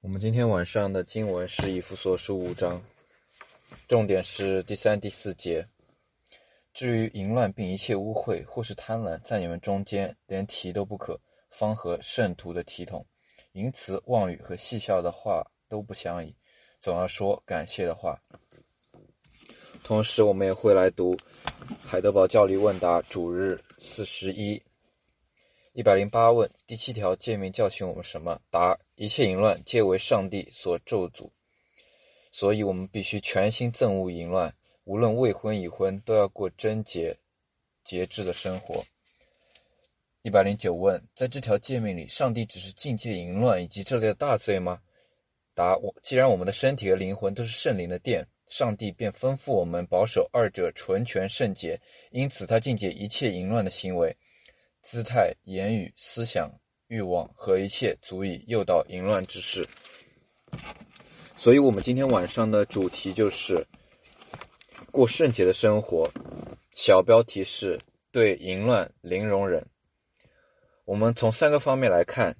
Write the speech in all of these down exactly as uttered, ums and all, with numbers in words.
我们今天晚上的经文是以弗所书五章，重点是第三、第四节。至于淫乱并一切污秽或是贪婪，在你们中间连提都不可，方合圣徒的体统。淫词妄语和戏笑的话都不相宜，总要说感谢的话。同时我们也会来读海德堡教理问答主日四十一一百零八问，第七条诫命教训我们什么？答：一切淫乱皆为上帝所咒诅，所以我们必须全心憎恶淫乱，无论未婚已婚，都要过贞洁节制的生活。一百零九问，在这条诫命里，上帝只是禁戒淫乱以及这类的大罪吗？答：既然我们的身体和灵魂都是圣灵的殿，上帝便吩咐我们保守二者纯全圣洁，因此他禁戒一切淫乱的行为，姿态、言语、思想、欲望和一切足以诱导淫乱之事。所以我们今天晚上的主题就是过圣洁的生活，小标题是对淫乱零容忍。我们从三个方面来看，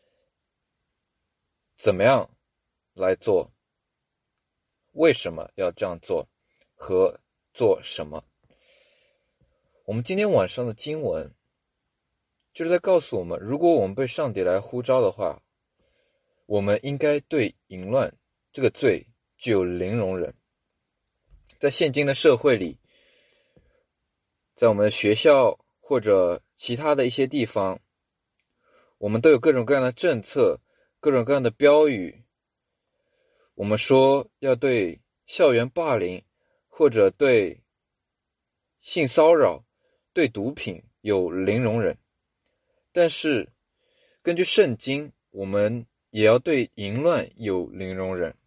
怎么样来做，为什么要这样做，和做什么。我们今天晚上的经文就是在告诉我们，如果我们被上帝来呼召的话，我们应该对淫乱这个罪具有零容忍。在现今的社会里，在我们的学校或者其他的一些地方，我们都有各种各样的政策，各种各样的标语。我们说要对校园霸凌，或者对性骚扰，对毒品有零容忍。但是根据圣经，我们也要对淫乱有零容忍。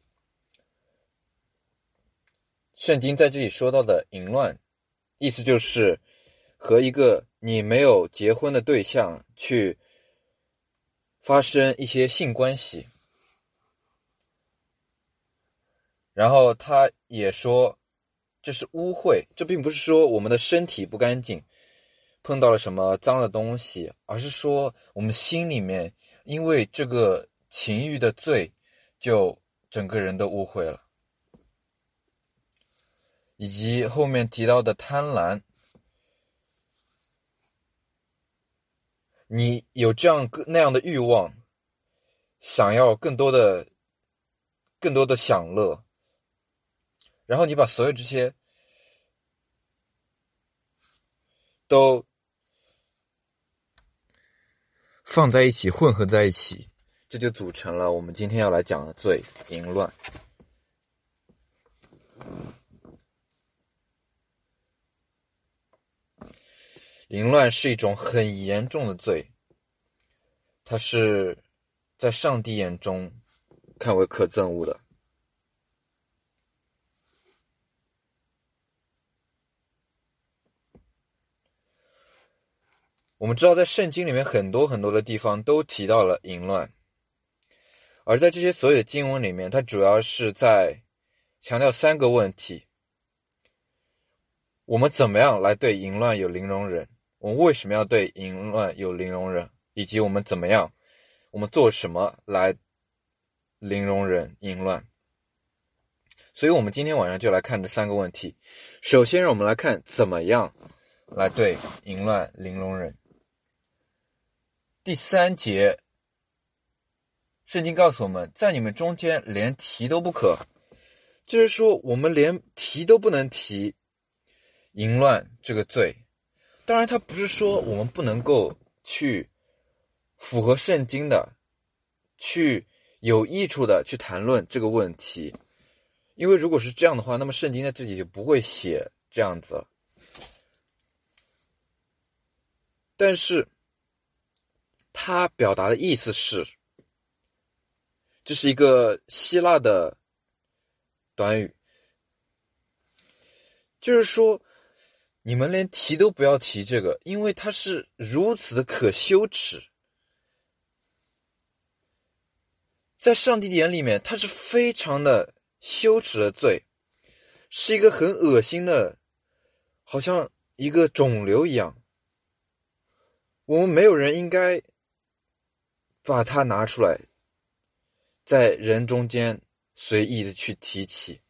圣经在这里说到的淫乱，意思就是和一个你没有结婚的对象去发生一些性关系。然后他也说这是污秽，这并不是说我们的身体不干净，碰到了什么脏的东西，而是说我们心里面因为这个情欲的罪，就整个人都污秽了。以及后面提到的贪婪，你有这样那样的欲望，想要更多的更多的享乐，然后你把所有这些都放在一起，混合在一起，这就组成了我们今天要来讲的罪——淫乱。淫乱是一种很严重的罪，它是在上帝眼中看为可憎恶的。我们知道在圣经里面很多很多的地方都提到了淫乱，而在这些所有的经文里面，它主要是在强调三个问题：我们怎么样来对淫乱有零容忍，我们为什么要对淫乱有零容忍，以及我们怎么样，我们做什么来零容忍淫乱。所以我们今天晚上就来看这三个问题。首先让我们来看怎么样来对淫乱零容忍。第三节，圣经告诉我们，在你们中间连提都不可，就是说我们连提都不能提淫乱这个罪。当然它不是说我们不能够去符合圣经的，去有益处的去谈论这个问题，因为如果是这样的话，那么圣经在这里就不会写这样子了。但是他表达的意思是，这是一个希腊的短语，就是说你们连提都不要提这个，因为它是如此的可羞耻。在上帝的眼里面，它是非常的羞耻的罪，是一个很恶心的，好像一个肿瘤一样。我们没有人应该把它拿出来在人中间随意的去提起。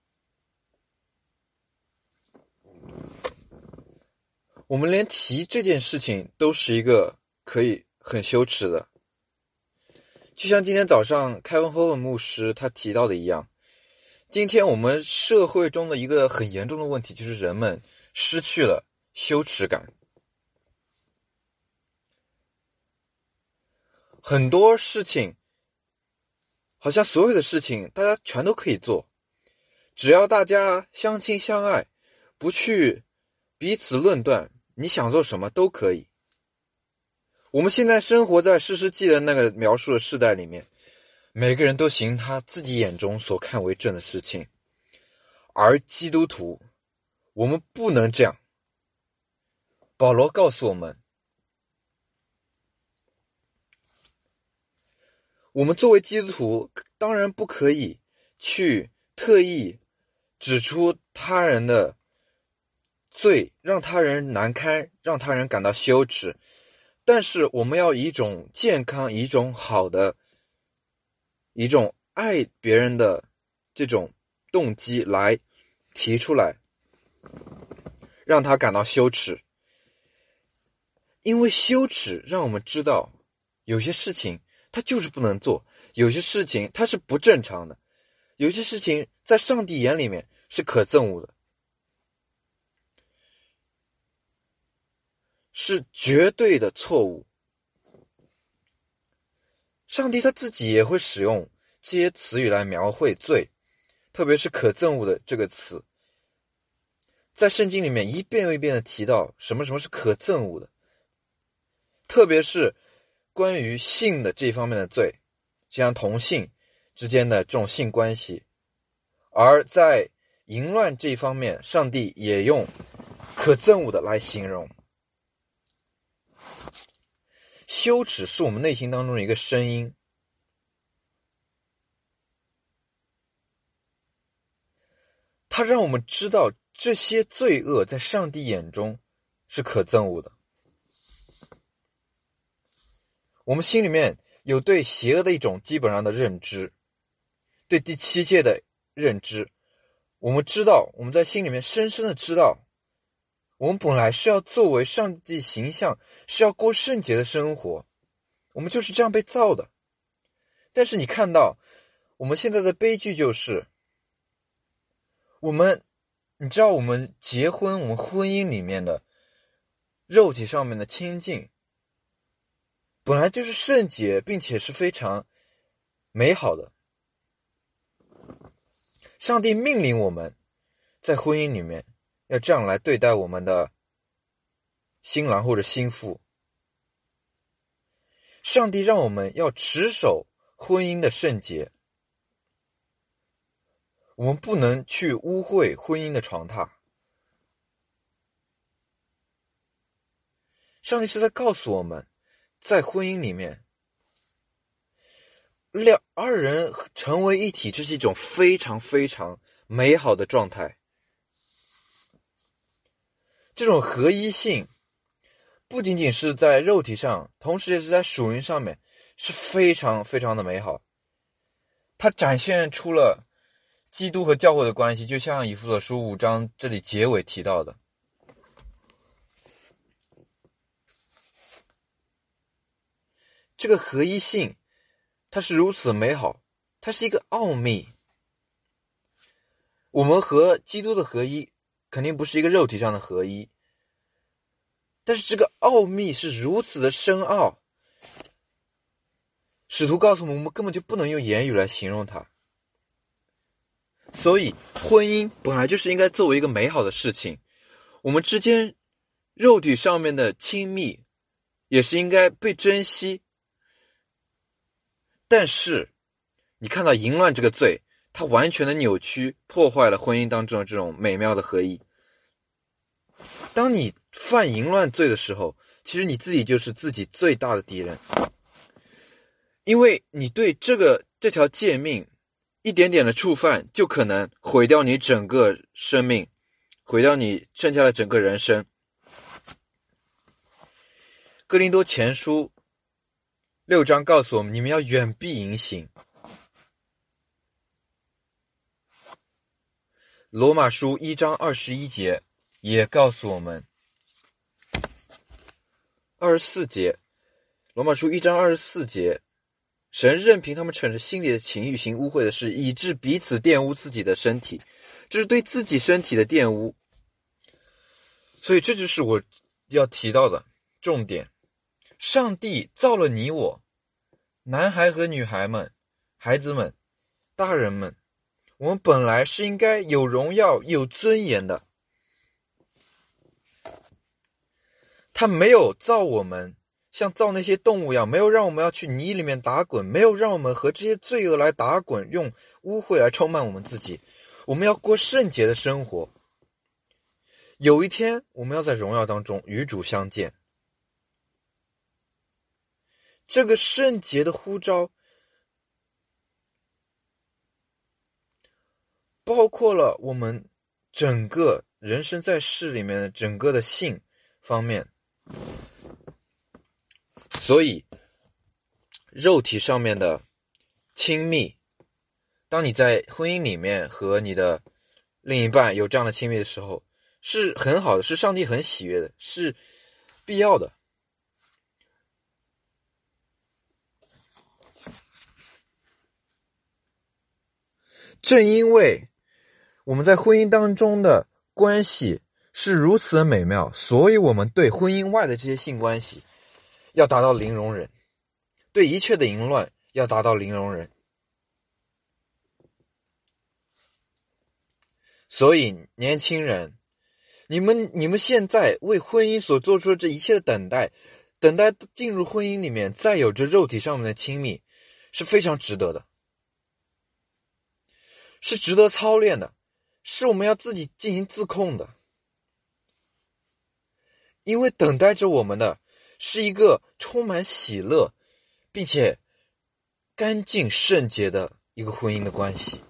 我们连提这件事情都是一个可以很羞耻的，就像今天早上凯文·霍恩牧师他提到的一样，今天我们社会中的一个很严重的问题就是人们失去了羞耻感。很多事情，好像所有的事情大家全都可以做，只要大家相亲相爱，不去彼此论断，你想做什么都可以。我们现在生活在士师记的那个描述的世代里面，每个人都行他自己眼中所看为正的事情，而基督徒，我们不能这样。保罗告诉我们，我们作为基督徒，当然不可以去特意指出他人的罪，让他人难堪，让他人感到羞耻。但是我们要以一种健康，以一种好的，一种爱别人的这种动机来提出来，让他感到羞耻。因为羞耻让我们知道，有些事情它就是不能做，有些事情它是不正常的，有些事情在上帝眼里面是可憎恶的，是绝对的错误。上帝他自己也会使用这些词语来描绘罪，特别是可憎恶的这个词，在圣经里面一遍又一遍的提到什么什么是可憎恶的，特别是关于性的这一方面的罪，就像同性之间的这种性关系。而在淫乱这一方面，上帝也用可憎恶的来形容。羞耻是我们内心当中的一个声音，它让我们知道这些罪恶在上帝眼中是可憎恶的。我们心里面有对邪恶的一种基本上的认知，对第七诫的认知，我们知道，我们在心里面深深的知道，我们本来是要作为上帝形象，是要过圣洁的生活，我们就是这样被造的。但是你看到我们现在的悲剧就是，我们你知道我们结婚，我们婚姻里面的肉体上面的亲近本来就是圣洁并且是非常美好的，上帝命令我们在婚姻里面要这样来对待我们的新郎或者新妇。上帝让我们要持守婚姻的圣洁，我们不能去污秽婚姻的床榻。上帝是在告诉我们，在婚姻里面，两二人成为一体，这是一种非常非常美好的状态。这种合一性不仅仅是在肉体上，同时也是在属灵上面是非常非常的美好。它展现出了基督和教会的关系，就像以弗所书五章这里结尾提到的，这个合一性它是如此美好，它是一个奥秘。我们和基督的合一肯定不是一个肉体上的合一，但是这个奥秘是如此的深奥，使徒告诉我们，我们根本就不能用言语来形容它。所以婚姻本来就是应该作为一个美好的事情，我们之间肉体上面的亲密也是应该被珍惜。但是你看到淫乱这个罪，它完全的扭曲破坏了婚姻当中的这种美妙的合一。当你犯淫乱罪的时候，其实你自己就是自己最大的敌人，因为你对这个这条诫命一点点的触犯，就可能毁掉你整个生命，毁掉你剩下的整个人生。哥林多前书六章告诉我们，你们要远避淫行。 罗马书一章二十一节也告诉我们，二十四节，罗马书一章二十四节，神任凭他们逞着心里的情欲行污秽的事，以致彼此玷污自己的身体，这是对自己身体的玷污。所以这就是我要提到的重点。上帝造了你我，男孩和女孩们，孩子们，大人们，我们本来是应该有荣耀有尊严的。他没有造我们像造那些动物一样，没有让我们要去泥里面打滚，没有让我们和这些罪恶来打滚，用污秽来充满我们自己。我们要过圣洁的生活，有一天我们要在荣耀当中与主相见。这个圣洁的呼召包括了我们整个人生在世里面的整个的性方面。所以肉体上面的亲密，当你在婚姻里面和你的另一半有这样的亲密的时候，是很好的，是上帝很喜悦的，是必要的。正因为我们在婚姻当中的关系是如此的美妙，所以我们对婚姻外的这些性关系要达到零容忍，对一切的淫乱要达到零容忍。所以年轻人，你们你们现在为婚姻所做出的这一切的等待，等待进入婚姻里面再有着肉体上面的亲密，是非常值得的，是值得操练的，是我们要自己进行自控的。因为等待着我们的是一个充满喜乐并且干净圣洁的一个婚姻的关系。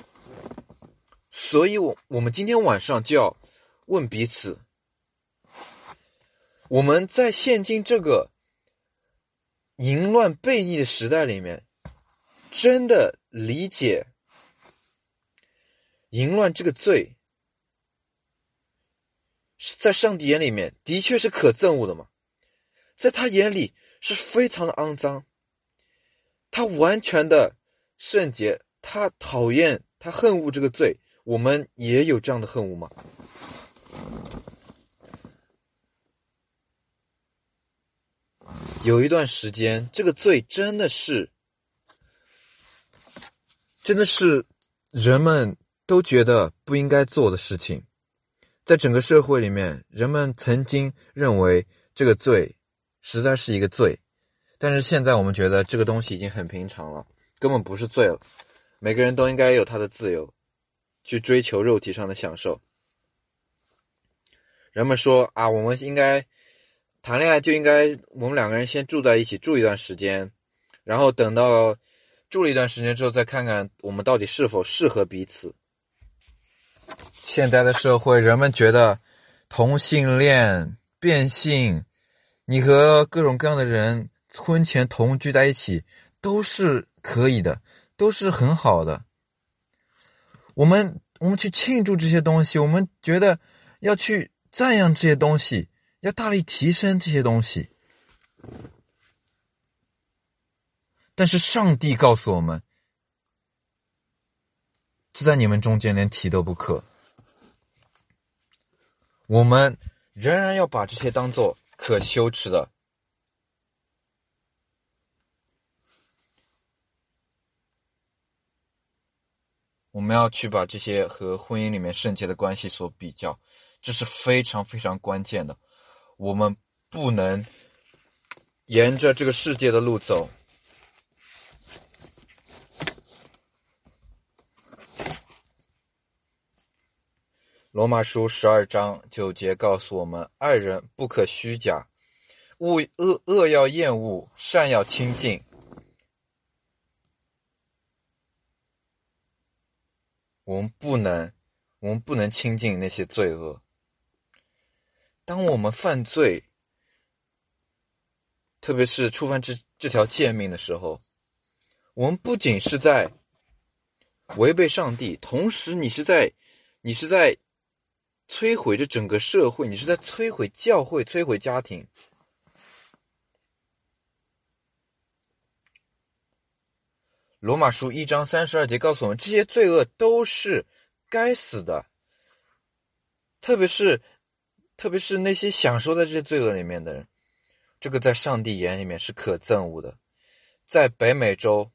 所以我我们今天晚上就要问彼此，我们在现今这个淫乱悖逆的时代里面，真的理解淫乱这个罪在上帝眼里面的确是可憎恶的吗？在他眼里是非常的肮脏，他完全的圣洁，他讨厌，他恨恶这个罪。我们也有这样的恨恶吗？有一段时间，这个罪真的是真的是人们都觉得不应该做的事情。在整个社会里面，人们曾经认为这个罪实在是一个罪，但是现在我们觉得这个东西已经很平常了，根本不是罪了。每个人都应该有他的自由，去追求肉体上的享受。人们说啊，我们应该谈恋爱就应该我们两个人先住在一起住一段时间，然后等到住了一段时间之后再看看我们到底是否适合彼此。现在的社会，人们觉得同性恋、变性，你和各种各样的人婚前同居在一起都是可以的，都是很好的。我们我们去庆祝这些东西，我们觉得要去赞扬这些东西，要大力提升这些东西。但是上帝告诉我们，这在你们中间连提都不可。我们仍然要把这些当作可羞耻的。我们要去把这些和婚姻里面圣洁的关系所比较，这是非常非常关键的。我们不能沿着这个世界的路走。罗马书十二章九节告诉我们，爱人不可虚假，恶恶恶要厌恶，善要亲近。我们不能我们不能亲近那些罪恶。当我们犯罪，特别是触犯这这条诫命的时候，我们不仅是在违背上帝，同时你是在你是在摧毁这整个社会，你是在摧毁教会，摧毁家庭。罗马书一章三十二节告诉我们，这些罪恶都是该死的，特别是特别是那些享受在这些罪恶里面的人，这个在上帝眼里面是可憎恶的。在北美洲，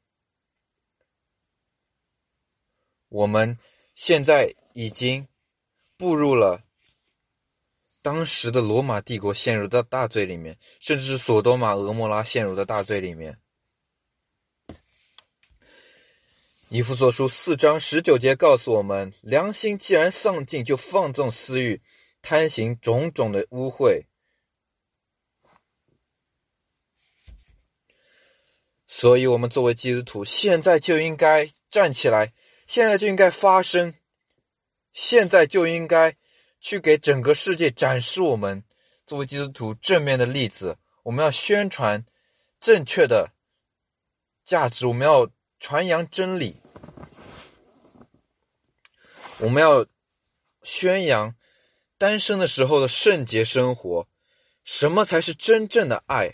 我们现在已经步入了当时的罗马帝国陷入到大罪里面，甚至是索多玛、俄摩拉陷入到大罪里面。以弗所书四章十九节告诉我们，良心既然丧尽，就放纵私欲，贪行种种的污秽。所以我们作为基督徒，现在就应该站起来，现在就应该发声，现在就应该去给整个世界展示我们作为基督徒正面的例子。我们要宣传正确的价值，我们要传扬真理，我们要宣扬单身的时候的圣洁生活。什么才是真正的爱？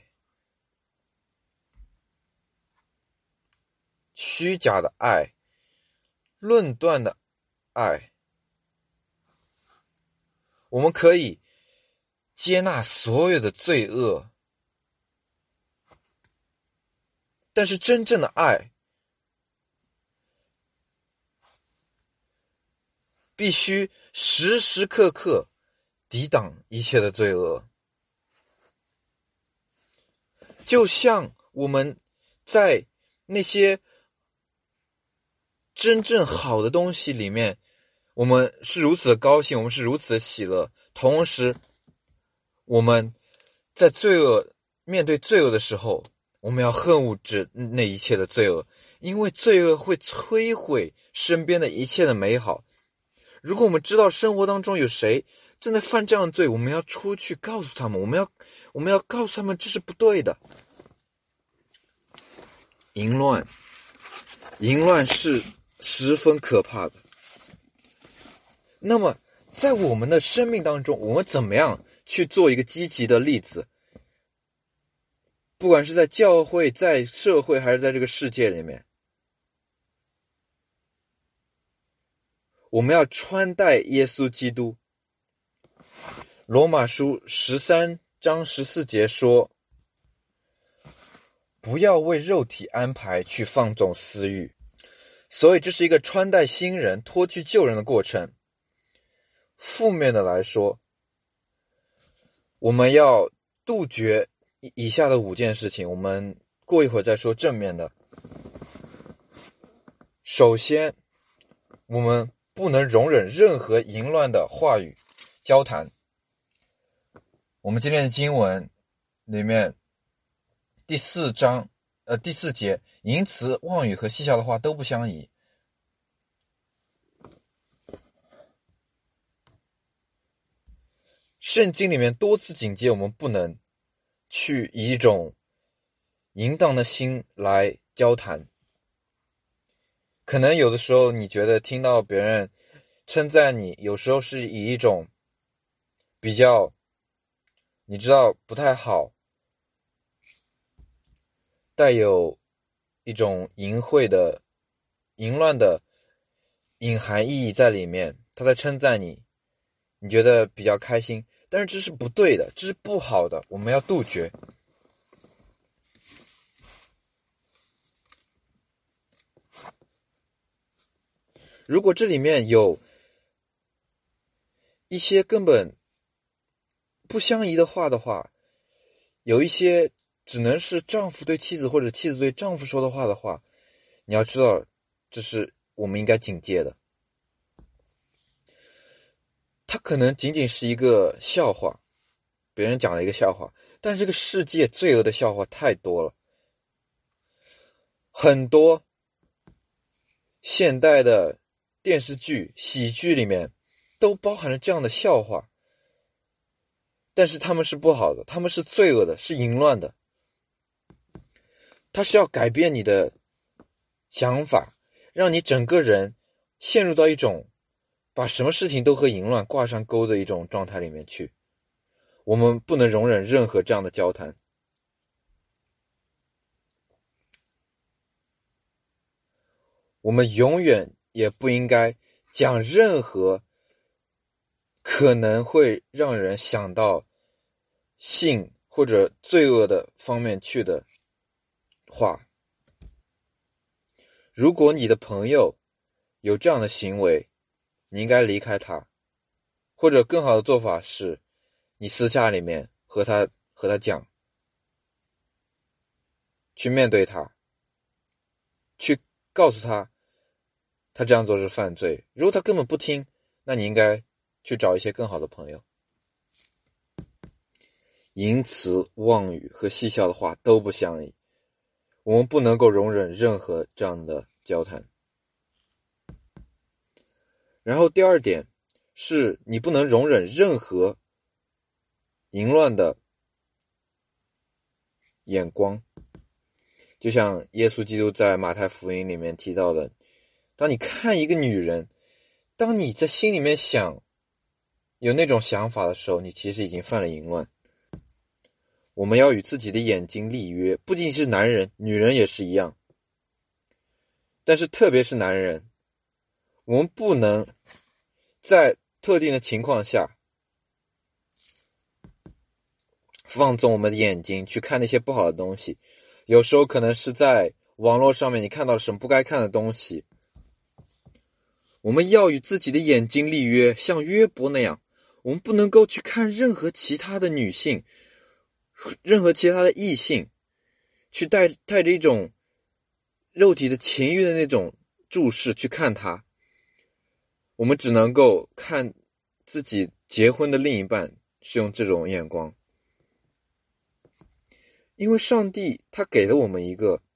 虚假的爱，论断的爱。我们可以接纳所有的罪恶，但是真正的爱必须时时刻刻抵挡一切的罪恶。就像我们在那些真正好的东西里面，我们是如此的高兴，我们是如此的喜乐，同时我们在罪恶面对罪恶的时候，我们要恨恶这那一切的罪恶，因为罪恶会摧毁身边的一切的美好。如果我们知道生活当中有谁正在犯这样的罪，我们要出去告诉他们，我们要我们要告诉他们这是不对的。淫乱淫乱是十分可怕的。那么在我们的生命当中，我们怎么样去做一个积极的例子？不管是在教会、在社会，还是在这个世界里面，我们要穿戴耶稣基督。罗马书十三章十四节说，不要为肉体安排去放纵私欲。所以这是一个穿戴新人、脱去旧人的过程。负面的来说，我们要杜绝以下的五件事情，我们过一会儿再说正面的。首先，我们不能容忍任何淫乱的话语交谈。我们今天的经文里面第四章呃第四节，淫词妄语和戏笑的话都不相宜。圣经里面多次警戒我们不能去以一种淫荡的心来交谈。可能有的时候你觉得听到别人称赞你，有时候是以一种比较你知道不太好，带有一种淫秽的淫乱的隐含意义在里面，他在称赞你，你觉得比较开心，但是这是不对的，这是不好的，我们要杜绝。如果这里面有一些根本不相宜的话的话，有一些只能是丈夫对妻子或者妻子对丈夫说的话的话，你要知道这是我们应该警戒的。它可能仅仅是一个笑话，别人讲了一个笑话，但是这个世界罪恶的笑话太多了，很多现代的电视剧、喜剧里面都包含了这样的笑话，但是他们是不好的，他们是罪恶的，是淫乱的。它是要改变你的想法，让你整个人陷入到一种把什么事情都和淫乱挂上钩的一种状态里面去。我们不能容忍任何这样的交谈。我们永远也不应该讲任何可能会让人想到性或者罪恶的方面去的话。如果你的朋友有这样的行为，你应该离开他，或者更好的做法是，你私下里面和他和他讲，去面对他，去告诉他，他这样做是犯罪。如果他根本不听，那你应该去找一些更好的朋友。淫词妄语和戏笑的话都不相宜，我们不能够容忍任何这样的交谈。然后第二点是，你不能容忍任何淫乱的眼光。就像耶稣基督在马太福音里面提到的，当你看一个女人，当你在心里面想有那种想法的时候，你其实已经犯了淫乱。我们要与自己的眼睛立约，不仅是男人，女人也是一样。但是特别是男人，我们不能在特定的情况下放纵我们的眼睛去看那些不好的东西。有时候可能是在网络上面你看到了什么不该看的东西。我们要与自己的眼睛立约，像约伯那样，我们不能够去看任何其他的女性，任何其他的异性，去带带着一种肉体的情欲的那种注视去看他。我们只能够看自己结婚的另一半是用这种眼光。因为上帝他给了我们一个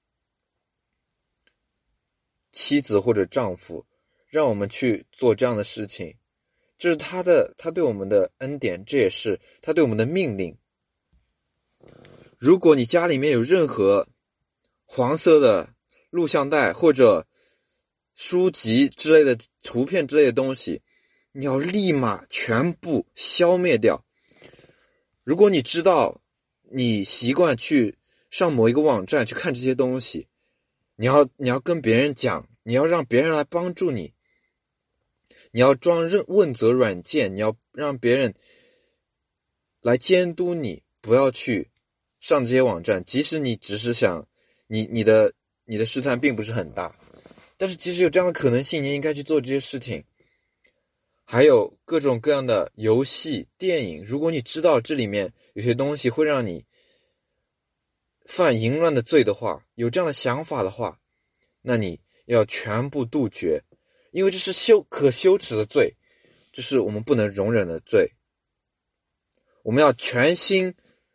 妻子或者丈夫，让我们去做这样的事情，这是他的他对我们的恩典，这也是他对我们的命令。如果你家里面有任何黄色的录像带或者书籍之类的图片之类的东西，你要立马全部消灭掉。如果你知道你习惯去上某一个网站去看这些东西，你要你要跟别人讲，你要让别人来帮助你，你要装问责软件，你要让别人来监督你，不要去上这些网站。即使你只是想你你的你的试探并不是很大，但是即使有这样的可能性，你应该去做这些事情。还有各种各样的游戏电影，如果你知道这里面有些东西会让你犯淫乱的罪的话，有这样的想法的话，那你要全部杜绝，因为这是羞可羞耻的罪，这是我们不能容忍的罪。我们要全心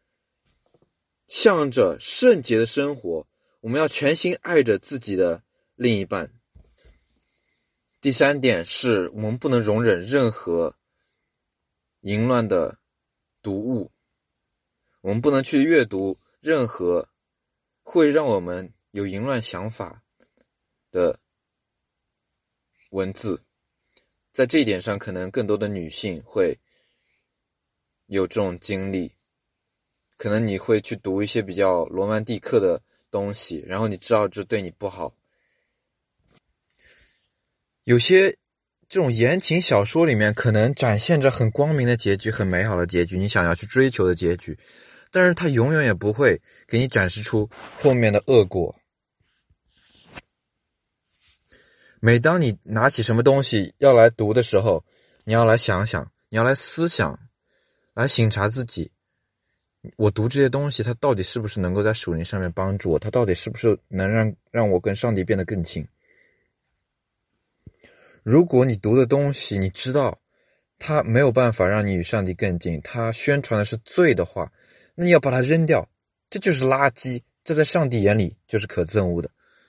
向着圣洁的生活，我们要全心爱着自己的另一半。第三点是，我们不能容忍任何淫乱的读物，我们不能去阅读任何会让我们有淫乱想法的文字。在这一点上，可能更多的女性会有这种经历，可能你会去读一些比较罗曼蒂克的东西，然后你知道这对你不好。有些这种言情小说里面可能展现着很光明的结局，很美好的结局，你想要去追求的结局，但是它永远也不会给你展示出后面的恶果。每当你拿起什么东西要来读的时候，你要来想想，你要来思想，来省察自己，我读这些东西它到底是不是能够在属灵上面帮助我，它到底是不是能让让我跟上帝变得更近。如果你读的东西你知道它没有办法让你与上帝更近，它宣传的是罪的话，那你要把它扔掉，这就是垃圾，这在上帝眼里就是可憎恶的。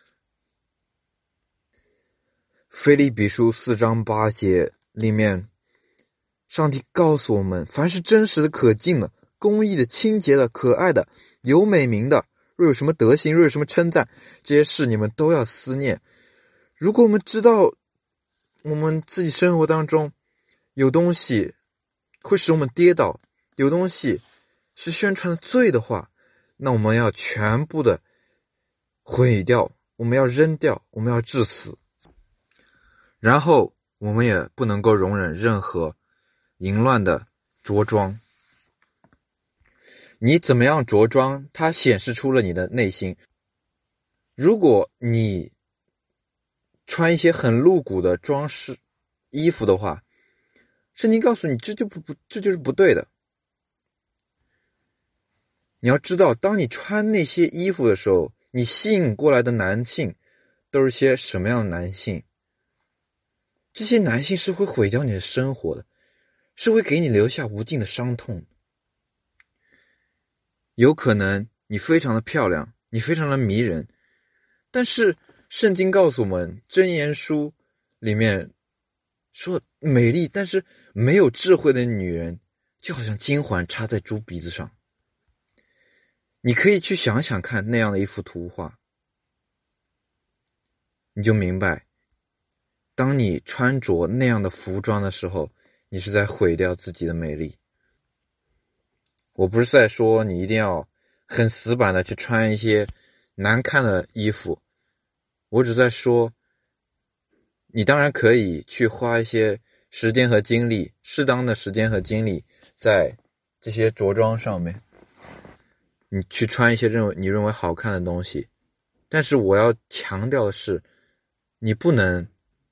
腓立比书四章八节里面，上帝告诉我们，凡是真实的、可敬的、公义的、清洁的、可爱的、有美名的，若有什么德行，若有什么称赞，这些事你们都要思念。如果我们知道我们自己生活当中有东西会使我们跌倒，有东西是宣传的罪的话，那我们要全部的毁掉，我们要扔掉，我们要致死。然后我们也不能够容忍任何淫乱的着装。你怎么样着装，它显示出了你的内心。如果你穿一些很露骨的装饰衣服的话，圣经告诉你这就不不这就是不对的。你要知道，当你穿那些衣服的时候，你吸引过来的男性都是些什么样的男性？这些男性是会毁掉你的生活的，是会给你留下无尽的伤痛。有可能你非常的漂亮，你非常的迷人，但是圣经告诉我们，箴言书里面说，美丽但是没有智慧的女人就好像金环插在猪鼻子上。你可以去想想看那样的一幅图画，你就明白，当你穿着那样的服装的时候，你是在毁掉自己的美丽。我不是在说你一定要很死板的去穿一些难看的衣服，我只在说，你当然可以去花一些时间和精力，适当的时间和精力在这些着装上面，你去穿一些认为你认为好看的东西。但是我要强调的是，你不能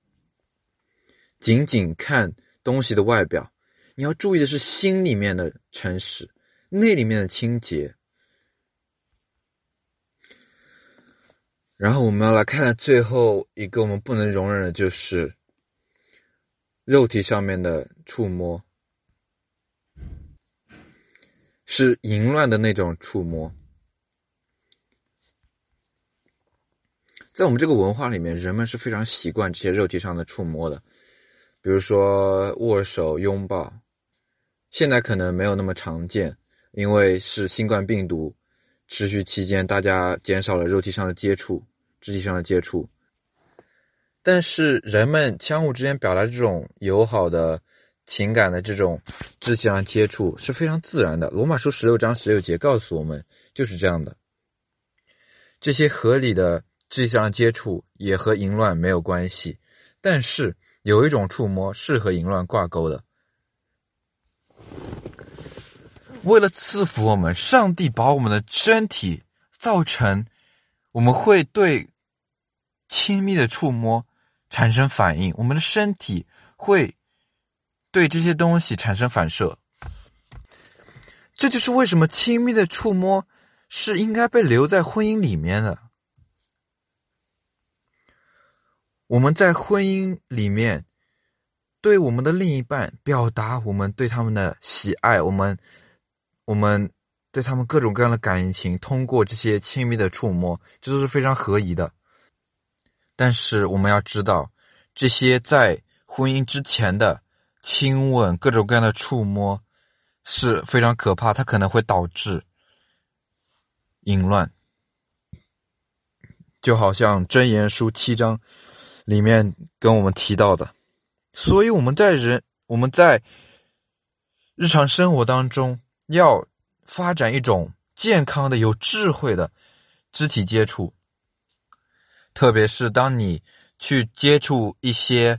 仅仅看东西的外表，你要注意的是心里面的诚实，内里面的清洁。然后我们要来看最后一个我们不能容忍的，就是肉体上面的触摸，是淫乱的那种触摸。在我们这个文化里面，人们是非常习惯这些肉体上的触摸的，比如说握手、拥抱。现在可能没有那么常见，因为是新冠病毒持续期间，大家减少了肉体上的接触，肢体上的接触。但是人们相互之间表达这种友好的情感的这种肢体上的接触是非常自然的。罗马书十六章十六节告诉我们，就是这样的。这些合理的肢体上的接触也和淫乱没有关系，但是有一种触摸是和淫乱挂钩的。为了赐福我们，上帝把我们的身体造成我们会对亲密的触摸产生反应，我们的身体会对这些东西产生反射。这就是为什么亲密的触摸是应该被留在婚姻里面的。我们在婚姻里面对我们的另一半表达我们对他们的喜爱，我们我们对他们各种各样的感情，通过这些亲密的触摸，这都是非常合宜的。但是我们要知道，这些在婚姻之前的亲吻，各种各样的触摸是非常可怕，它可能会导致淫乱。就好像箴言书七章里面跟我们提到的。所以我们在人我们在日常生活当中要发展一种健康的、有智慧的肢体接触，特别是当你去接触一些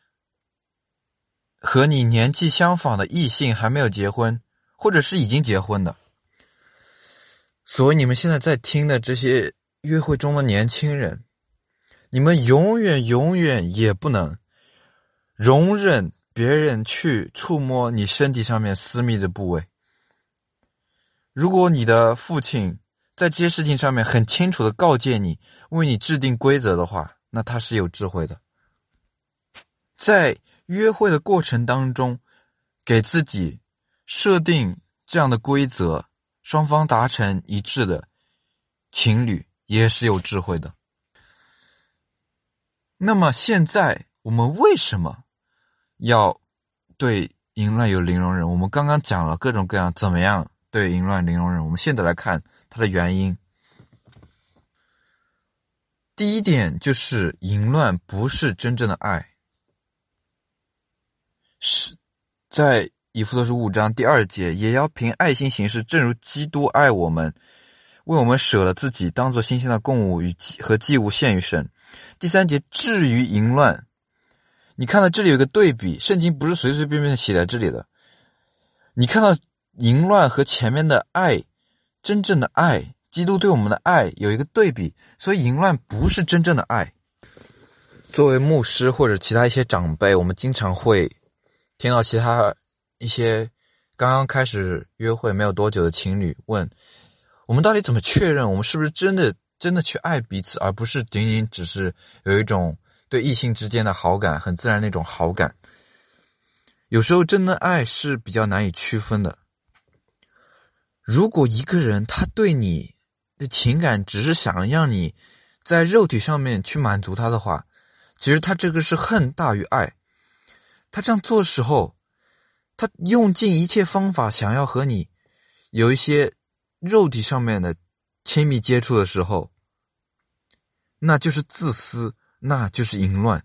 和你年纪相仿的异性还没有结婚，或者是已经结婚的。所以你们现在在听的这些约会中的年轻人，你们永远永远也不能容忍别人去触摸你身体上面私密的部位。如果你的父亲在这些事情上面很清楚的告诫你，为你制定规则的话，那他是有智慧的。在约会的过程当中，给自己设定这样的规则，双方达成一致的情侣也是有智慧的。那么现在我们为什么要对淫乱有零容忍？我们刚刚讲了各种各样怎么样对淫乱零容忍，我们现在来看它的原因。第一点就是淫乱不是真正的爱。 是在以弗所书五章第二节，也要凭爱心行事，正如基督爱我们，为我们舍了自己，当作新鲜的供物与和祭物献于神。第三节，至于淫乱，你看到这里有一个对比，圣经不是随随便便写在这里的。你看到淫乱和前面的爱，真正的爱，基督对我们的爱有一个对比，所以淫乱不是真正的爱。作为牧师或者其他一些长辈，我们经常会听到其他一些刚刚开始约会没有多久的情侣问，我们到底怎么确认我们是不是真的真的去爱彼此，而不是仅仅只是有一种对异性之间的好感，很自然那种好感。有时候真的爱是比较难以区分的。如果一个人他对你的情感只是想让你在肉体上面去满足他的话，其实他这个是恨大于爱。他这样做的时候，他用尽一切方法想要和你有一些肉体上面的亲密接触的时候，那就是自私，那就是淫乱。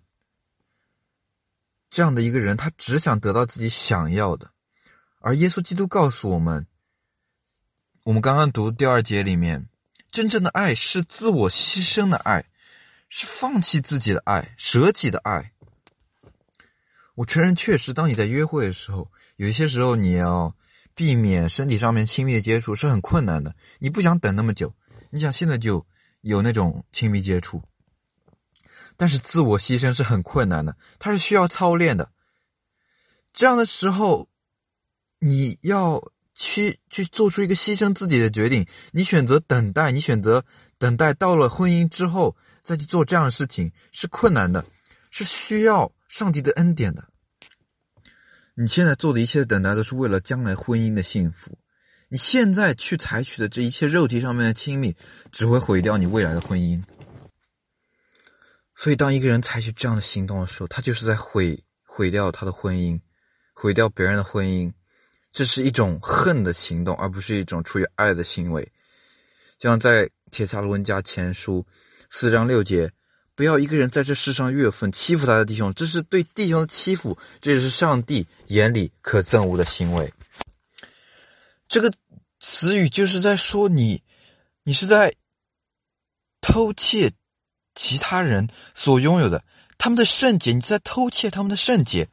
这样的一个人，他只想得到自己想要的。而耶稣基督告诉我们，我们刚刚读第二节里面，真正的爱是自我牺牲的爱，是放弃自己的爱，舍己的爱。我承认，确实当你在约会的时候，有一些时候你要避免身体上面亲密的接触是很困难的，你不想等那么久，你想现在就有那种亲密接触。但是自我牺牲是很困难的，它是需要操练的。这样的时候，你要去去做出一个牺牲自己的决定，你选择等待，你选择等待到了婚姻之后再去做这样的事情是困难的，是需要上帝的恩典的。你现在做的一切等待都是为了将来婚姻的幸福，你现在去采取的这一切肉体上面的亲密只会毁掉你未来的婚姻。所以当一个人采取这样的行动的时候，他就是在毁毁掉他的婚姻，毁掉别人的婚姻。这是一种恨的行动，而不是一种出于爱的行为。就像在帖撒罗尼迦前书四章六节，不要一个人在这世上越分欺负他的弟兄，这是对弟兄的欺负，这也是上帝眼里可憎恶的行为。这个词语就是在说你你是在偷窃其他人所拥有的，他们的圣洁，你在偷窃他们的圣洁。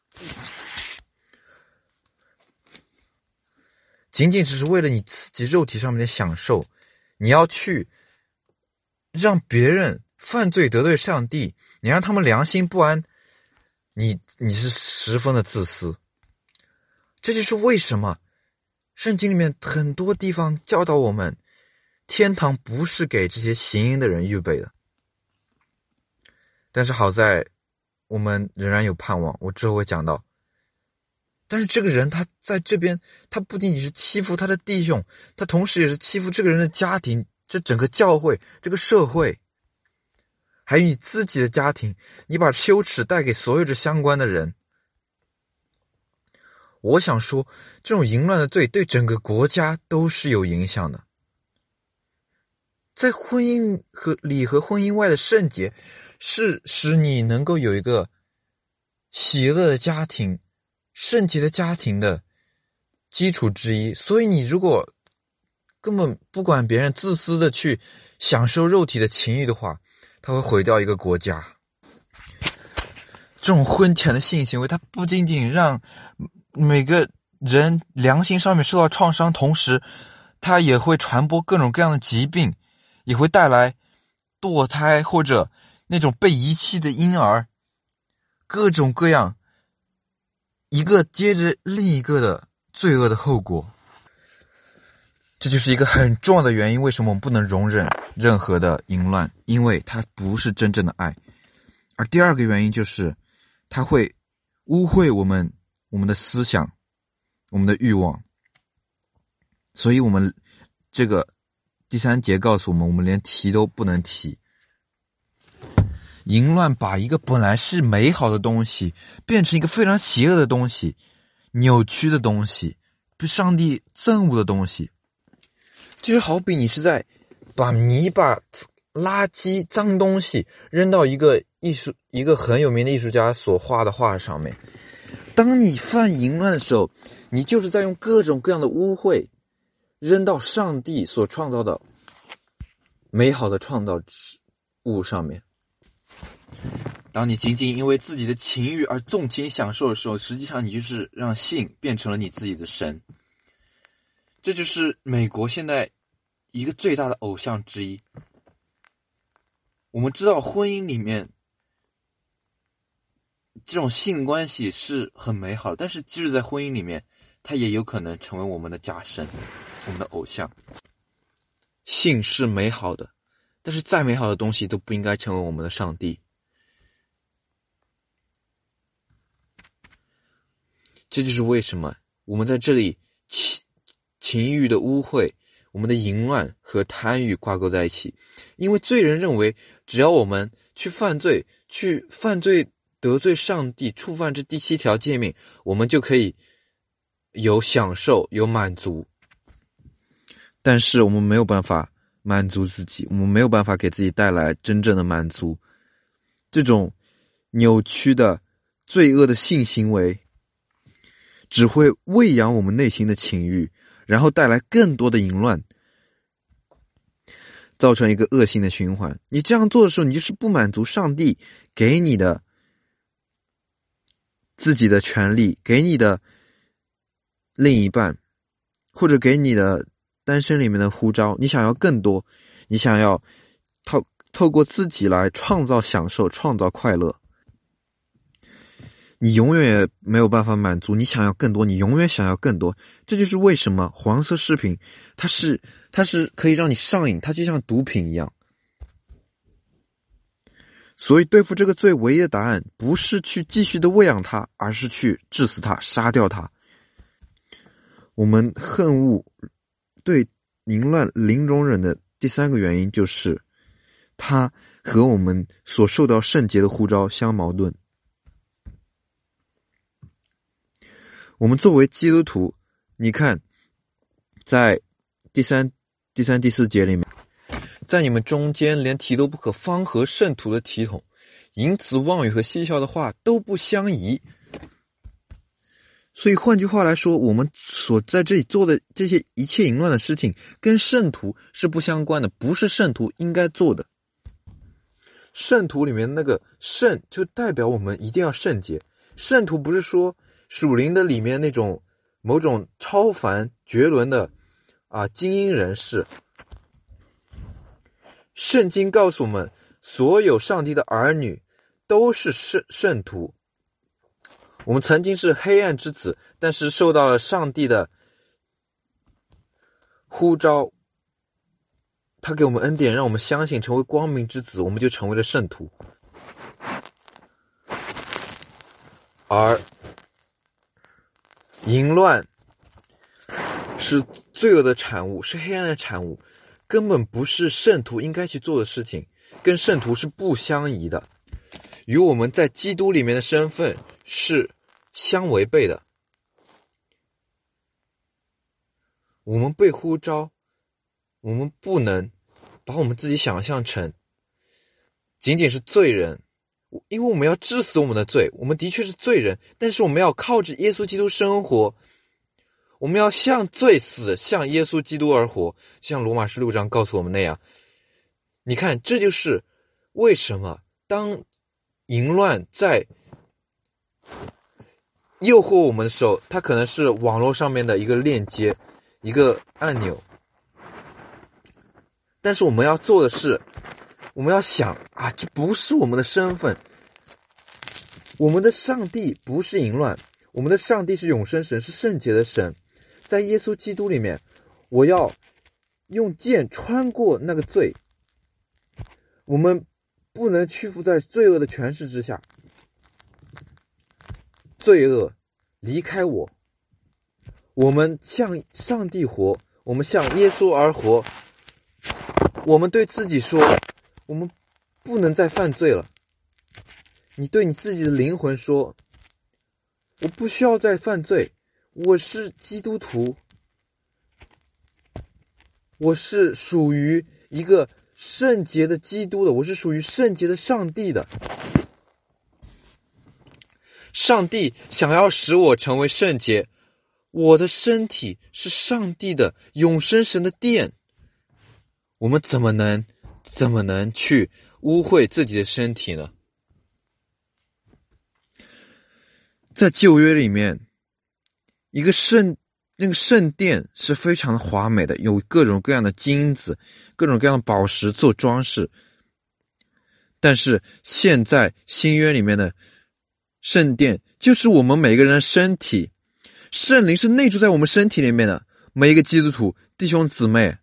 仅仅只是为了你自己肉体上面的享受，你要去让别人犯罪得罪上帝，你让他们良心不安，你你是十分的自私。这就是为什么圣经里面很多地方教导我们，天堂不是给这些行淫的人预备的。但是好在我们仍然有盼望，我之后会讲到。但是这个人他在这边，他不仅仅是欺负他的弟兄，他同时也是欺负这个人的家庭，这整个教会，这个社会，还有你自己的家庭，你把羞耻带给所有这相关的人。我想说，这种淫乱的罪对整个国家都是有影响的。在婚姻和里和婚姻外的圣洁，是使你能够有一个喜乐的家庭，圣洁的家庭的基础之一。所以你如果根本不管别人，自私的去享受肉体的情欲的话，它会毁掉一个国家。这种婚前的性行为，它不仅仅让每个人良心上面受到创伤，同时它也会传播各种各样的疾病，也会带来堕胎或者那种被遗弃的婴儿，各种各样一个接着另一个的罪恶的后果。这就是一个很重要的原因，为什么我们不能容忍任何的淫乱，因为它不是真正的爱。而第二个原因就是它会污秽我们我们的思想，我们的欲望。所以我们这个第三节告诉我们，我们连提都不能提。淫乱把一个本来是美好的东西变成一个非常邪恶的东西，扭曲的东西，被上帝憎恶的东西。就是好比你是在把泥巴、垃圾、脏东西扔到一个艺术一个很有名的艺术家所画的画上面， 当你犯淫乱的时候，你就是在用各种各样的污秽扔到上帝所创造的美好的创造物上面。当你仅仅因为自己的情欲而纵情享受的时候，实际上你就是让性变成了你自己的神。这就是美国现在一个最大的偶像之一。我们知道婚姻里面这种性关系是很美好的，但是即使在婚姻里面，它也有可能成为我们的假神，我们的偶像。性是美好的，但是再美好的东西都不应该成为我们的上帝。这就是为什么我们在这里情情欲的污秽，我们的淫乱和贪欲挂钩在一起。因为罪人认为，只要我们去犯罪，去犯罪得罪上帝，触犯这第七条诫命，我们就可以有享受，有满足。但是我们没有办法满足自己，我们没有办法给自己带来真正的满足。这种扭曲的罪恶的性行为只会喂养我们内心的情欲，然后带来更多的淫乱，造成一个恶性的循环。你这样做的时候，你就是不满足上帝给你的自己的权利，给你的另一半，或者给你的单身里面的呼召。你想要更多，你想要透透过自己来创造享受，创造快乐。你永远也没有办法满足，你想要更多，你永远想要更多。这就是为什么黄色视频它是它是可以让你上瘾，它就像毒品一样。所以对付这个罪唯一的答案不是去继续的喂养它，而是去治死它，杀掉它。我们恨恶对淫乱零容忍的第三个原因，就是它和我们所受到圣洁的呼召相矛盾。我们作为基督徒，你看在第三第三第四节里面，在你们中间连提都不可方和圣徒的体统，淫词妄语和嬉笑的话都不相宜。所以换句话来说，我们所在这里做的这些一切淫乱的事情跟圣徒是不相关的，不是圣徒应该做的。圣徒里面那个圣就代表我们一定要圣洁，圣徒不是说属灵的里面那种某种超凡绝伦的啊精英人士。圣经告诉我们，所有上帝的儿女都是圣圣徒。我们曾经是黑暗之子，但是受到了上帝的呼召，他给我们恩典，让我们相信成为光明之子，我们就成为了圣徒。而淫乱是罪恶的产物，是黑暗的产物，根本不是圣徒应该去做的事情，跟圣徒是不相宜的，与我们在基督里面的身份是相违背的。我们被呼召，我们不能把我们自己想象成仅仅是罪人，因为我们要治死我们的罪，我们的确是罪人，但是我们要靠着耶稣基督生活，我们要向罪死，向耶稣基督而活，像罗马书六章告诉我们那样。你看，这就是为什么当淫乱在诱惑我们的时候，它可能是网络上面的一个链接，一个按钮，但是我们要做的是，我们要想啊，这不是我们的身份，我们的上帝不是淫乱，我们的上帝是永生神，是圣洁的神。在耶稣基督里面，我要用剑穿过那个罪，我们不能屈服在罪恶的权势之下。罪恶离开我，我们向上帝活，我们向耶稣而活。我们对自己说，我们不能再犯罪了。你对你自己的灵魂说，我不需要再犯罪，我是基督徒，我是属于一个圣洁的基督的，我是属于圣洁的上帝的。 上帝想要使我成为圣洁，我的身体是上帝的永生神的殿，我们怎么能怎么能去污秽自己的身体呢？在旧约里面，一个圣那个圣殿是非常的华美的，有各种各样的金子，各种各样的宝石做装饰。但是现在新约里面的圣殿就是我们每个人的身体，圣灵是内住在我们身体里面的，每一个基督徒弟兄姊妹，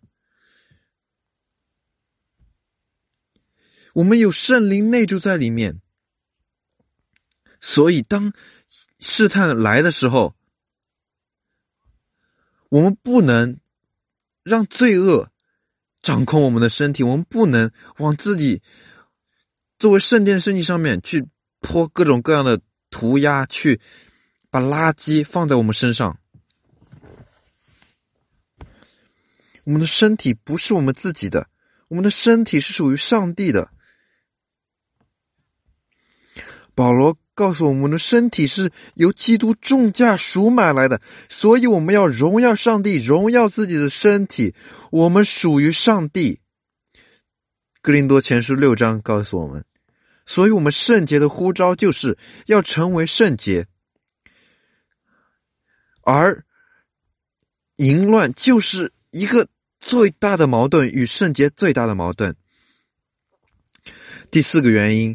我们有圣灵内住在里面。所以当试探来的时候，我们不能让罪恶掌控我们的身体，我们不能往自己作为圣殿的身体上面去泼各种各样的涂鸦，去把垃圾放在我们身上。我们的身体不是我们自己的，我们的身体是属于上帝的。保罗告诉我们，我们的身体是由基督重价赎买来的，所以我们要荣耀上帝，荣耀自己的身体，我们属于上帝。哥林多前书六章告诉我们，所以我们圣洁的呼召就是要成为圣洁，而淫乱就是一个最大的矛盾，与圣洁最大的矛盾。第四个原因，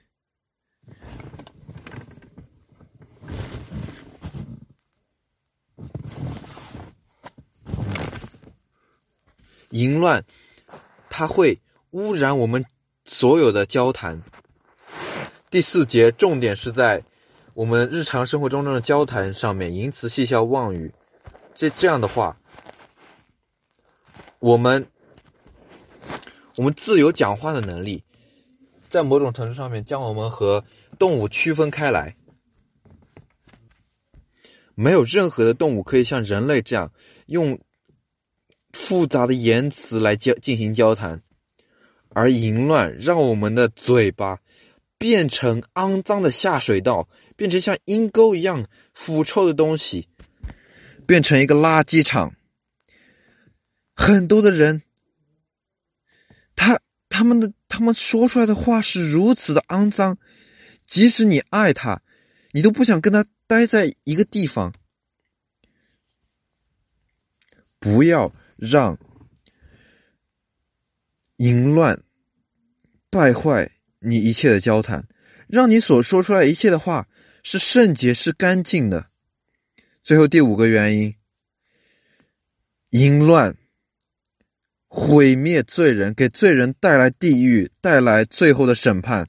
淫乱它会污染我们所有的交谈。第四节重点是在我们日常生活中的交谈上面，淫词戏笑妄语，这这样的话，我们我们自由讲话的能力，在某种程度上面将我们和动物区分开来。没有任何的动物可以像人类这样用复杂的言辞来交进行交谈，而淫乱让我们的嘴巴变成肮脏的下水道，变成像阴沟一样腐臭的东西，变成一个垃圾场。很多的人，他他们的他们说出来的话是如此的肮脏，即使你爱他，你都不想跟他待在一个地方。不要让淫乱败坏你一切的交谈，让你所说出来一切的话是圣洁，是干净的。最后第五个原因，淫乱毁灭罪人，给罪人带来地狱，带来最后的审判。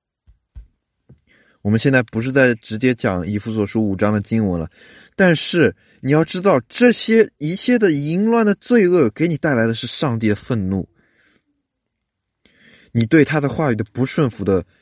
我们现在不是在直接讲以弗所书五章的经文了，但是你要知道，这些一切的淫乱的罪恶给你带来的是上帝的愤怒，你对他的话语的不顺服的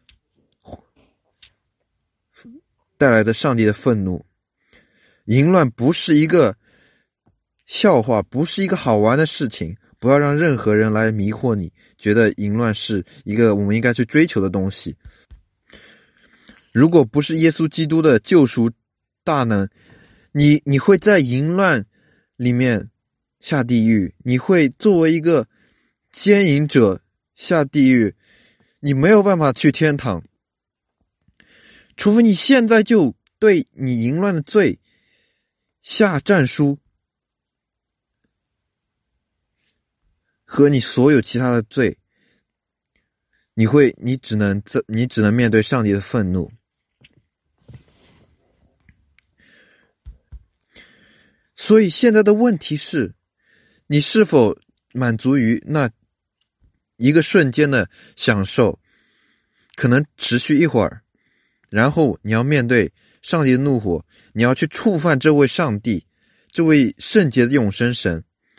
带来的上帝的愤怒。淫乱不是一个笑话，不是一个好玩的事情，不要让任何人来迷惑你，觉得淫乱是一个我们应该去追求的东西。如果不是耶稣基督的救赎大能，你你会在淫乱里面下地狱，你会作为一个奸淫者下地狱，你没有办法去天堂。除非你现在就对你淫乱的罪下战书，和你所有其他的罪，你会你只能你只能面对上帝的愤怒。所以现在的问题是，你是否满足于那一个瞬间的享受，可能持续一会儿，然后你要面对上帝的怒火，你要去触犯这位上帝，这位圣洁的永生神，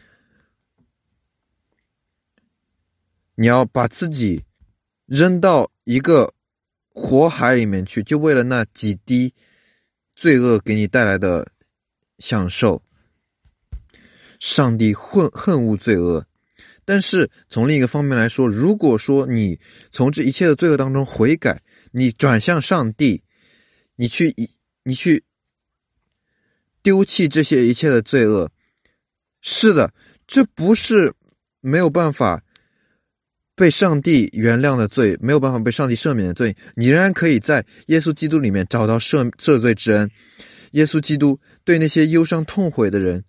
你要把自己扔到一个火海里面去，就为了那几滴罪恶给你带来的享受。上帝恨恨恶罪恶，但是从另一个方面来说，如果说你从这一切的罪恶当中悔改，你转向上帝， 你去你去丢弃这些一切的罪恶。是的，这不是没有办法被上帝原谅的罪，没有办法被上帝赦免的罪，你仍然可以在耶稣基督里面找到赦赦罪之恩。耶稣基督对那些忧伤痛悔的人，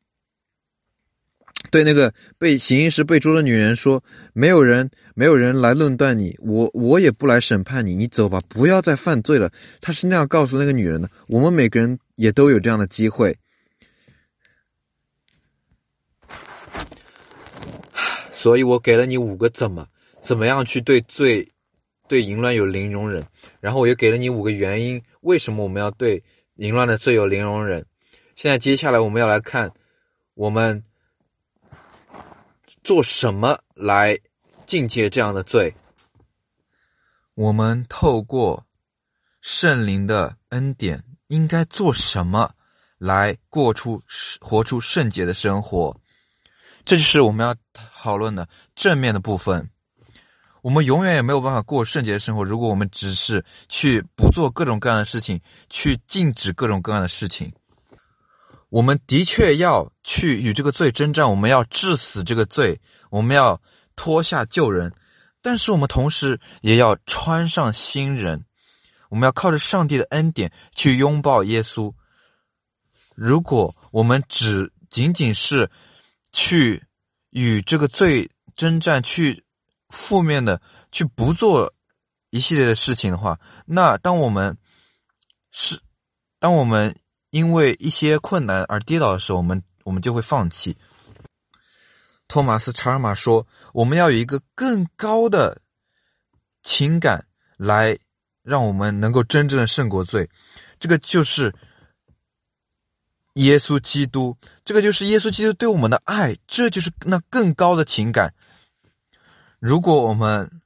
对那个被行淫时被捉的女人说，没有人没有人来论断你，我我也不来审判你，你走吧，不要再犯罪了。他是那样告诉那个女人的。我们每个人也都有这样的机会。 所以我给了你五个怎么怎么样去对罪对淫乱有零容忍，然后我又给了你五个原因，为什么我们要对淫乱的罪有零容忍。现在接下来我们要来看我们做什么来禁戒这样的罪。我们透过圣灵的恩典应该做什么来过出活出圣洁的生活，这就是我们要讨论的正面的部分。我们永远也没有办法过圣洁的生活，如果我们只是去不做各种各样的事情，去禁止各种各样的事情。我们的确要去与这个罪征战，我们要治死这个罪，我们要脱下旧人，但是我们同时也要穿上新人，我们要靠着上帝的恩典去拥抱耶稣。如果我们只仅仅是去与这个罪征战，去负面的去不做一系列的事情的话，那当我们是当我们因为一些困难而跌倒的时候，我们我们就会放弃。托马斯·查尔马说，我们要有一个更高的情感来让我们能够真正的胜过罪，这个就是耶稣基督，这个就是耶稣基督对我们的爱，这就是那更高的情感。如果我们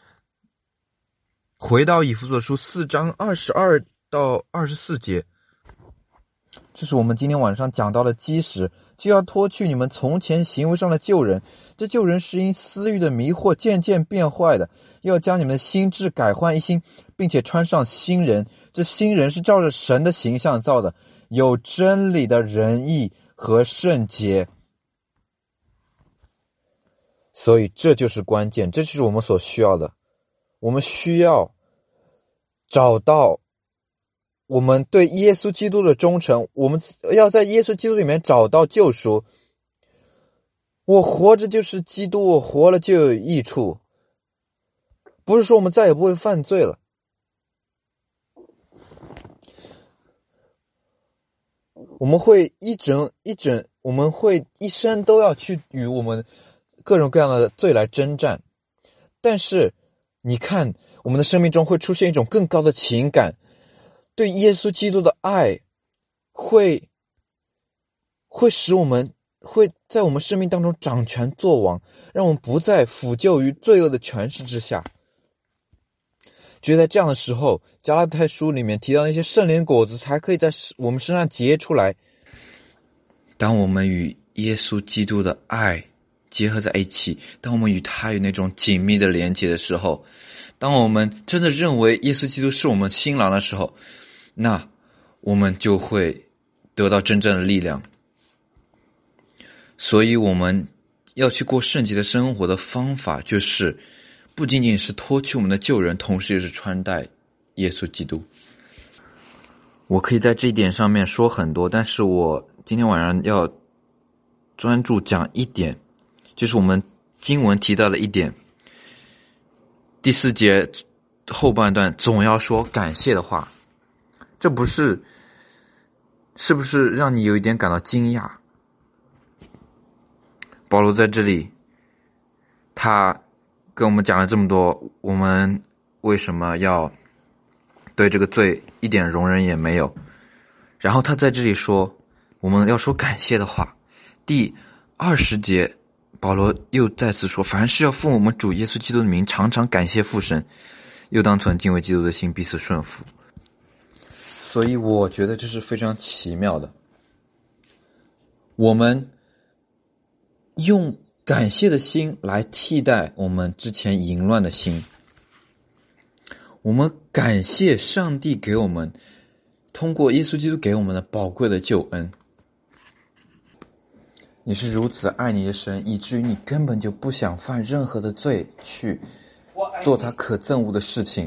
回到以弗所书四章二十二到二十四节，这是我们今天晚上讲到的基石，就要脱去你们从前行为上的旧人，这旧人是因私欲的迷惑渐渐变坏的，要将你们的心智改换一新，并且穿上新人，这新人是照着神的形象造的，有真理的仁义和圣洁。所以这就是关键，这就是我们所需要的。我们需要找到我们对耶稣基督的忠诚，我们要在耶稣基督里面找到救赎。我活着就是基督，我活了就有益处，不是说我们再也不会犯罪了。我们会一整一整，我们会一生都要去与我们各种各样的罪来征战。但是你看，我们的生命中会出现一种更高的情感，对耶稣基督的爱会会使我们会在我们生命当中掌权作王，让我们不再腐朽于罪恶的权势之下。就在这样的时候，加拉太书里面提到那些圣灵果子才可以在我们身上结出来。当我们与耶稣基督的爱结合在一起，当我们与他有那种紧密的连结的时候，当我们真的认为耶稣基督是我们新郎的时候，那我们就会得到真正的力量。所以我们要去过圣洁的生活的方法，就是不仅仅是脱去我们的旧人，同时也是穿戴耶稣基督。我可以在这一点上面说很多，但是我今天晚上要专注讲一点，就是我们经文提到的一点，第四节后半段总要说感谢的话。这不是是不是让你有一点感到惊讶？保罗在这里他跟我们讲了这么多，我们为什么要对这个罪一点容忍也没有？然后他在这里说我们要说感谢的话。第二十节保罗又再次说，凡事要奉我们主耶稣基督的名常常感谢父神，又当存敬畏基督的心彼此顺服。所以我觉得这是非常奇妙的，我们用感谢的心来替代我们之前淫乱的心。 我们感谢上帝给我们通过耶稣基督给我们的宝贵的救恩。你是如此爱你的神，以至于你根本就不想犯任何的罪，去做他可憎恶的事情。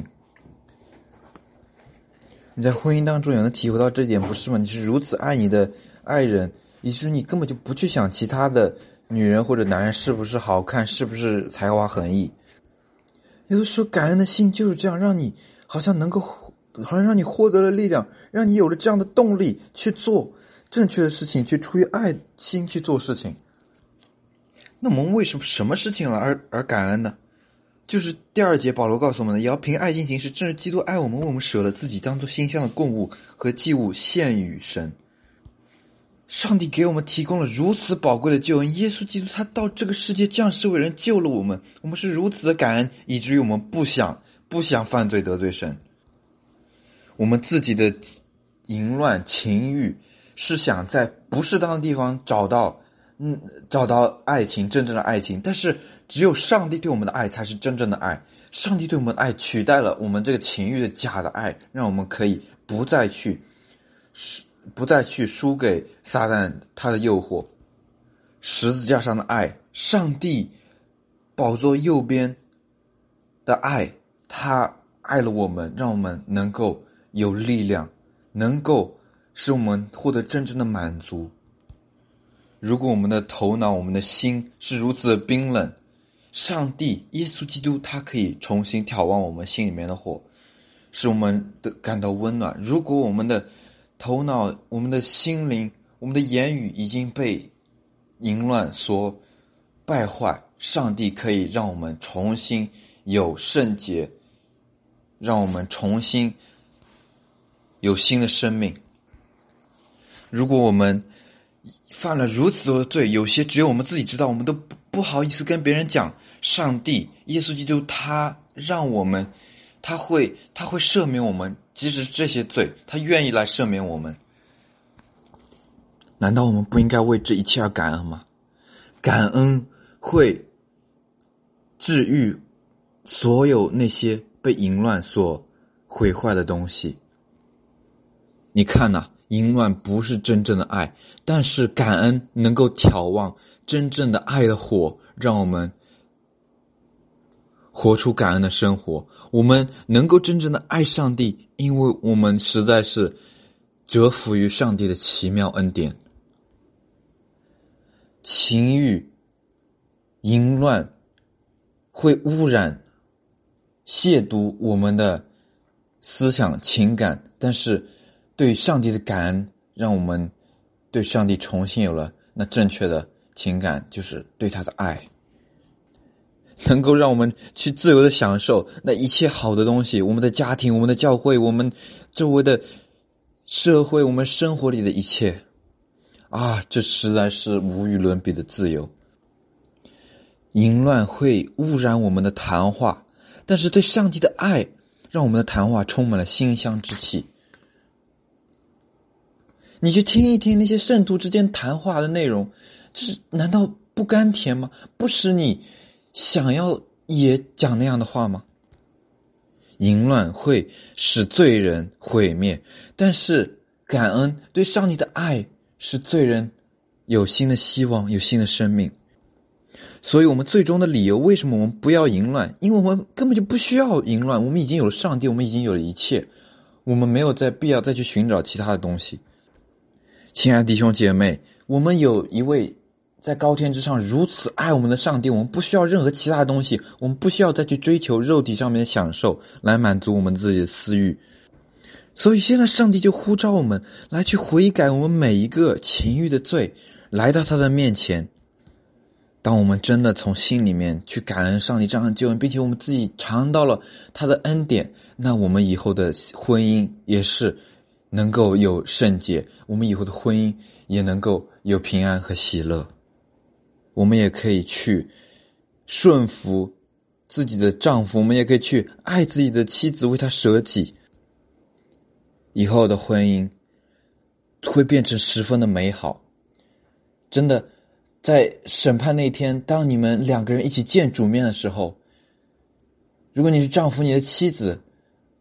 你在婚姻当中也能体会到这一点，不是吗？你是如此爱你的爱人，以至于你根本就不去想其他的女人或者男人是不是好看，是不是才华横溢。有的时候感恩的心就是这样，让你好像能够好像让你获得了力量，让你有了这样的动力去做正确的事情，去出于爱心去做事情。那我们为什么什么事情了而而感恩呢？就是第二节保罗告诉我们的，也要凭爱心行事，正是基督爱我们，为我们舍了自己，当作馨香的供物和祭物献与神。上帝给我们提供了如此宝贵的救恩，耶稣基督他到这个世界降世为人，救了我们，我们是如此的感恩，以至于我们不想不想犯罪得罪神。我们自己的淫乱情欲是想在不适当的地方找到嗯找到爱情，真正的爱情，但是只有上帝对我们的爱才是真正的爱。上帝对我们的爱取代了我们这个情欲的假的爱，让我们可以不再去不再去输给撒旦他的诱惑。十字架上的爱，上帝宝座右边的爱，他爱了我们，让我们能够有力量，能够使我们获得真正的满足。如果我们的头脑我们的心是如此的冰冷，上帝耶稣基督他可以重新挑旺我们心里面的火，使我们的感到温暖。如果我们的头脑我们的心灵我们的言语已经被淫乱所败坏，上帝可以让我们重新有圣洁，让我们重新有新的生命。如果我们犯了如此多的罪，有些只有我们自己知道，我们都不不好意思跟别人讲，上帝耶稣基督他让我们他会他会赦免我们，即使这些罪他愿意来赦免我们。难道我们不应该为这一切而感恩吗？感恩会治愈所有那些被淫乱所毁坏的东西。你看呐、啊，淫乱不是真正的爱，但是感恩能够眺望真正的爱的火，让我们活出感恩的生活。我们能够真正的爱上帝，因为我们实在是折服于上帝的奇妙恩典。情欲淫乱会污染亵渎我们的思想情感，但是对上帝的感恩让我们对上帝重新有了那正确的情感，就是对他的爱，能够让我们去自由的享受那一切好的东西，我们的家庭，我们的教会，我们周围的社会，我们生活里的一切啊，这实在是无与伦比的自由。淫乱会污染我们的谈话，但是对上帝的爱让我们的谈话充满了馨香之气。你去听一听那些圣徒之间谈话的内容，这是难道不甘甜吗？不使你想要也讲那样的话吗？淫乱会使罪人毁灭，但是感恩对上帝的爱使罪人有新的希望，有新的生命。所以我们最终的理由，为什么我们不要淫乱？因为我们根本就不需要淫乱，我们已经有了上帝，我们已经有了一切，我们没有再必要再去寻找其他的东西。亲爱的弟兄姐妹，我们有一位在高天之上如此爱我们的上帝，我们不需要任何其他的东西，我们不需要再去追求肉体上面的享受来满足我们自己的私欲。所以现在上帝就呼召我们来去悔改我们每一个情欲的罪，来到他的面前。当我们真的从心里面去感恩上帝这样的救恩，并且我们自己尝到了他的恩典，那我们以后的婚姻也是能够有圣洁，我们以后的婚姻也能够有平安和喜乐。我们也可以去顺服自己的丈夫，我们也可以去爱自己的妻子，为他舍己。以后的婚姻会变成十分的美好。真的，在审判那天，当你们两个人一起见主面的时候，如果你是丈夫，你的妻子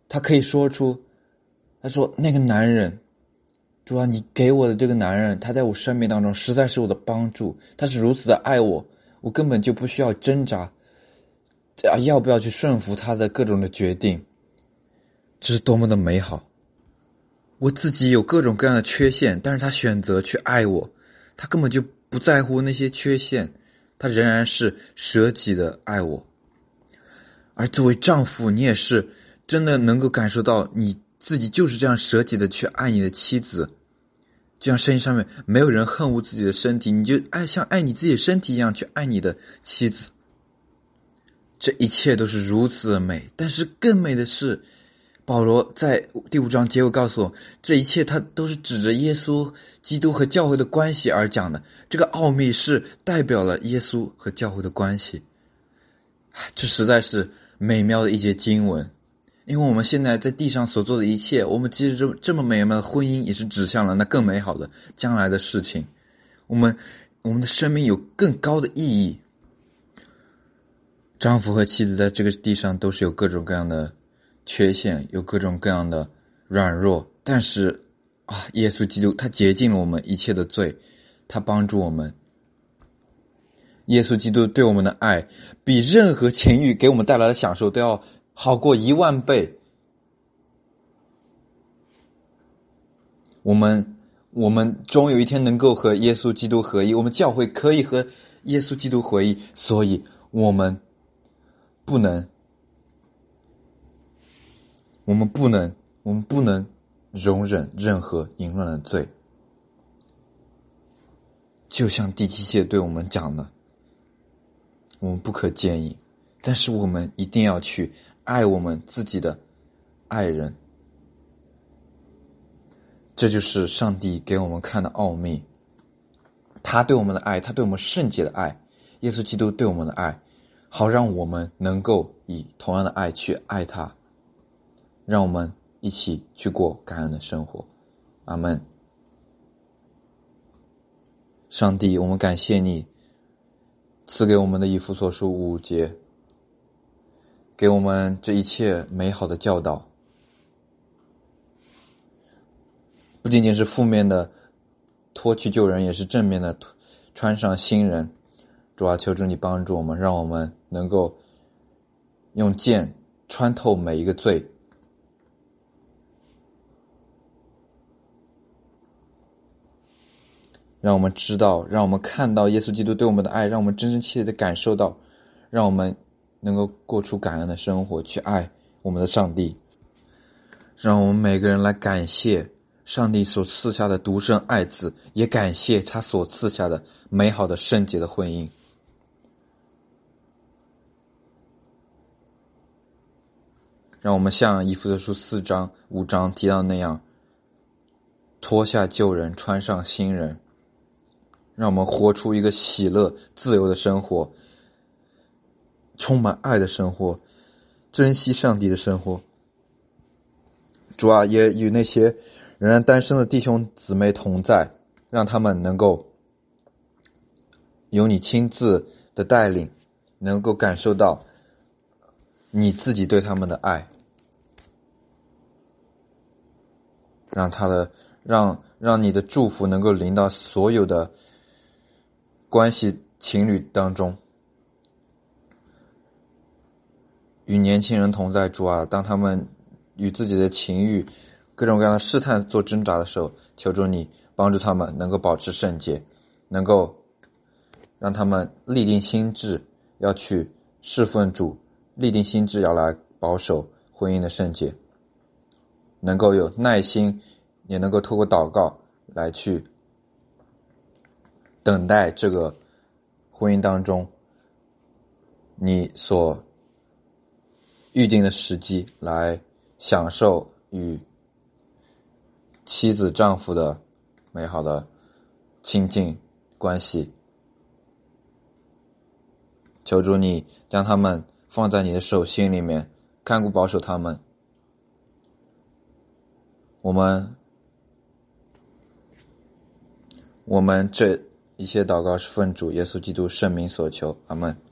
他可以说出，他说那个男人，主啊，你给我的这个男人，他在我生命当中实在是我的帮助，他是如此的爱我，我根本就不需要挣扎啊，要不要去顺服他的各种的决定，这是多么的美好。我自己有各种各样的缺陷，但是他选择去爱我，他根本就不在乎那些缺陷，他仍然是舍己的爱我。而作为丈夫，你也是真的能够感受到你自己就是这样舍己的去爱你的妻子，就像圣经上面没有人恨恶自己的身体，你就爱像爱你自己的身体一样去爱你的妻子。这一切都是如此的美，但是更美的是保罗在第五章结尾告诉我，这一切他都是指着耶稣基督和教会的关系而讲的，这个奥秘是代表了耶稣和教会的关系。这实在是美妙的一节经文，因为我们现在在地上所做的一切，我们即使这这么美妙的婚姻也是指向了那更美好的将来的事情。我们我们的生命有更高的意义。丈夫和妻子在这个地上都是有各种各样的缺陷，有各种各样的软弱，但是啊，耶稣基督他洁净了我们一切的罪，他帮助我们。耶稣基督对我们的爱比任何情欲给我们带来的享受都要好过一万倍。我们我们终有一天能够和耶稣基督合一，我们教会可以和耶稣基督合一，所以我们不能我们不能我们不能容忍任何淫乱的罪。就像第七节对我们讲的，我们不可奸淫，但是我们一定要去爱我们自己的爱人。这就是上帝给我们看的奥秘，他对我们的爱，他对我们圣洁的爱，耶稣基督对我们的爱，好让我们能够以同样的爱去爱他，让我们一起去过感恩的生活。阿们。上帝，我们感谢你赐给我们的以弗所书五节，给我们这一切美好的教导，不仅仅是负面的脱去旧人，也是正面的穿上新人。主啊，求主你帮助我们，让我们能够用剑穿透每一个罪，让我们知道，让我们看到耶稣基督对我们的爱，让我们真真切切的感受到，让我们能够过出感恩的生活，去爱我们的上帝。让我们每个人来感谢上帝所赐下的独生爱子，也感谢他所赐下的美好的圣洁的婚姻。让我们像以弗所书四章五章提到那样，脱下旧人，穿上新人，让我们活出一个喜乐自由的生活，充满爱的生活，珍惜上帝的生活。主啊，也与那些仍然单身的弟兄姊妹同在，让他们能够有你亲自的带领，能够感受到你自己对他们的爱，让他的让让你的祝福能够临到所有的关系情侣当中。与年轻人同在，主啊，当他们与自己的情欲各种各样的试探做挣扎的时候，求主你帮助他们能够保持圣洁，能够让他们立定心志要去侍奉主，立定心志要来保守婚姻的圣洁，能够有耐心，也能够透过祷告来去等待这个婚姻当中你所预定的时机，来享受与妻子丈夫的美好的亲近关系。求主你将他们放在你的手心里面，看顾保守他们。我们我们这一切祷告是奉主耶稣基督圣名所求，阿们。